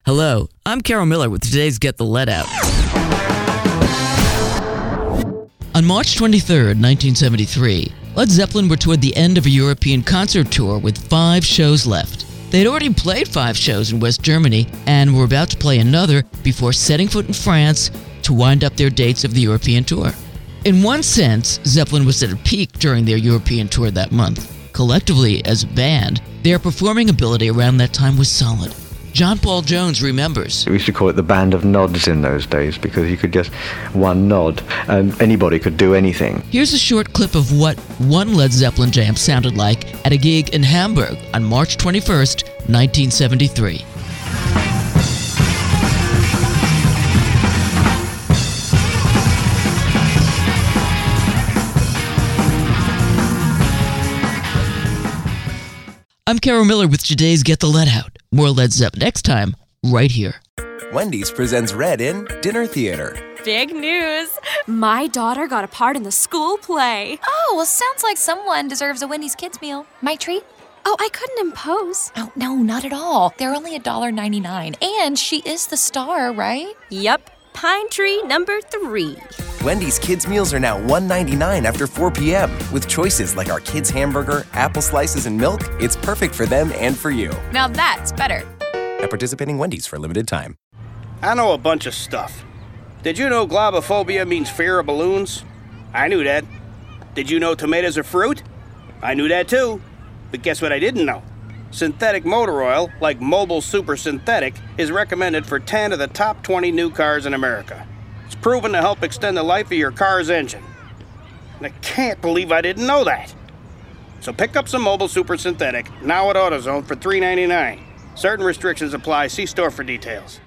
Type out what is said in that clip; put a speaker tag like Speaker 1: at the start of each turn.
Speaker 1: Hello, I'm Carol Miller with today's Get the Let Out. On March 23, 1973, Led Zeppelin were toward the end of a European concert tour with 5 shows left. They'd already played 5 shows in West Germany and were about to play another before setting foot in France to wind up their dates of the European tour. In one sense, Zeppelin was at a peak during their European tour that month. Collectively, as a band, their performing ability around that time was solid. John Paul Jones remembers.
Speaker 2: We used to call it the band of nods in those days because you could just one nod and anybody could do anything.
Speaker 1: Here's a short clip of what one Led Zeppelin jam sounded like at a gig in Hamburg on March 21st, 1973. I'm Carol Miller with today's Get the Let Out. More Led Zepp next time, right here.
Speaker 3: Wendy's presents Red in Dinner Theater.
Speaker 4: Big news! My daughter got a part in the school play.
Speaker 5: Oh, well, sounds like someone deserves a Wendy's Kids meal. My treat?
Speaker 4: Oh, I couldn't impose.
Speaker 5: Oh, no, not at all. They're only $1.99. And she is the star, right?
Speaker 4: Yep. Pine tree number 3.
Speaker 3: Wendy's Kids meals are now $1.99 after 4 p.m. With choices like our kids' hamburger, apple slices, and milk, it's perfect for them and for you.
Speaker 5: Now that's better.
Speaker 3: At participating Wendy's for a limited time.
Speaker 6: I know a bunch of stuff. Did you know globophobia means fear of balloons? I knew that. Did you know tomatoes are fruit? I knew that too. But guess what I didn't know? Synthetic motor oil, like Mobil Super Synthetic, is recommended for 10 of the top 20 new cars in America. It's proven to help extend the life of your car's engine. And I can't believe I didn't know that. So pick up some Mobil Super Synthetic, now at AutoZone for $3.99. Certain restrictions apply. See store for details.